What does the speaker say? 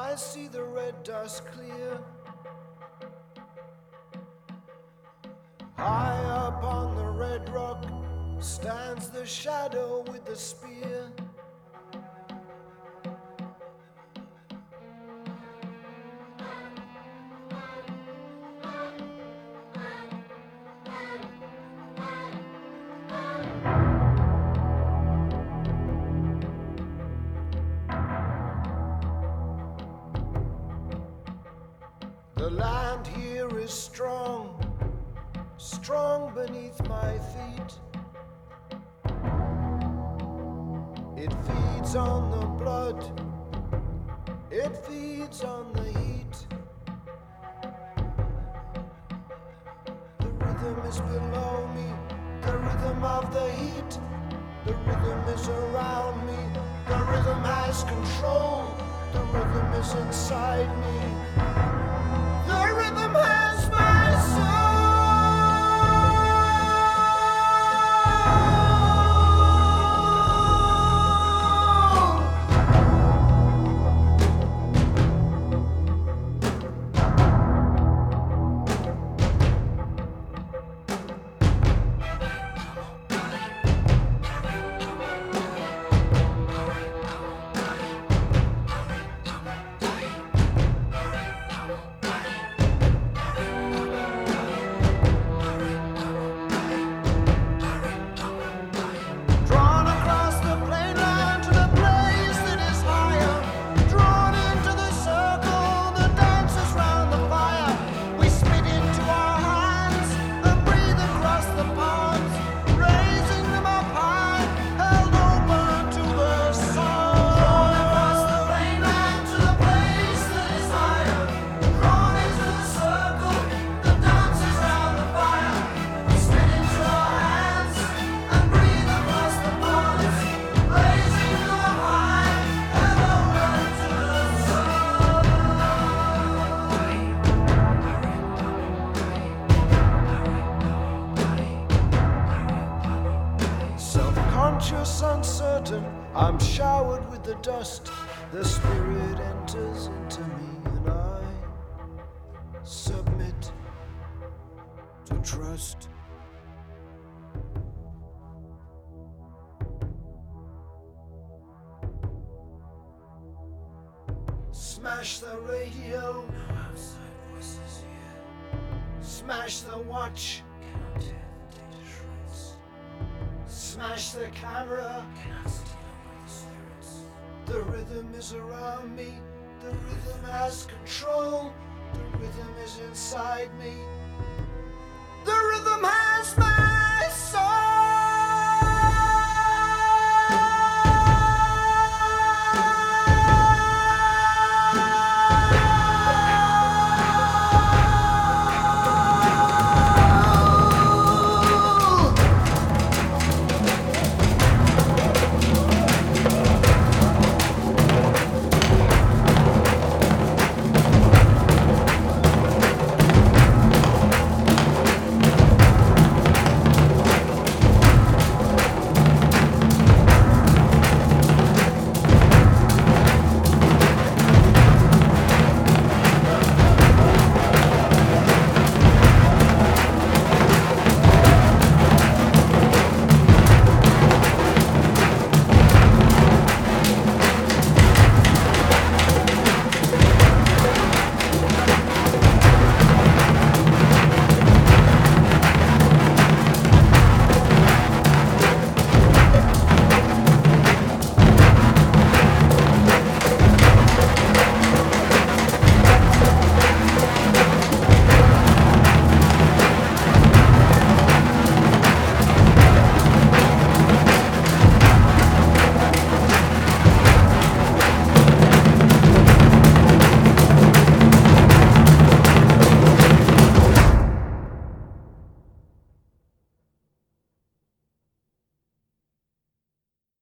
I see the red dust clear. High up on the red rock stands the shadow with the spear. The land here is strong, strong beneath my feet. It feeds on the blood, it feeds on the heat. The rhythm is below me, the rhythm of the heat. The rhythm is around me, the rhythm has control. The rhythm is inside me. The rhythm has my soul. Self-conscious, uncertain, I'm showered with the dust. The spirit enters into me and I submit to trust. Smash the radio, no outside voices here. Smash the watch, cannot tear the data shreds. Smash the camera, cannot steal away the spirits. The rhythm is around me, the rhythm has control. The rhythm is inside me.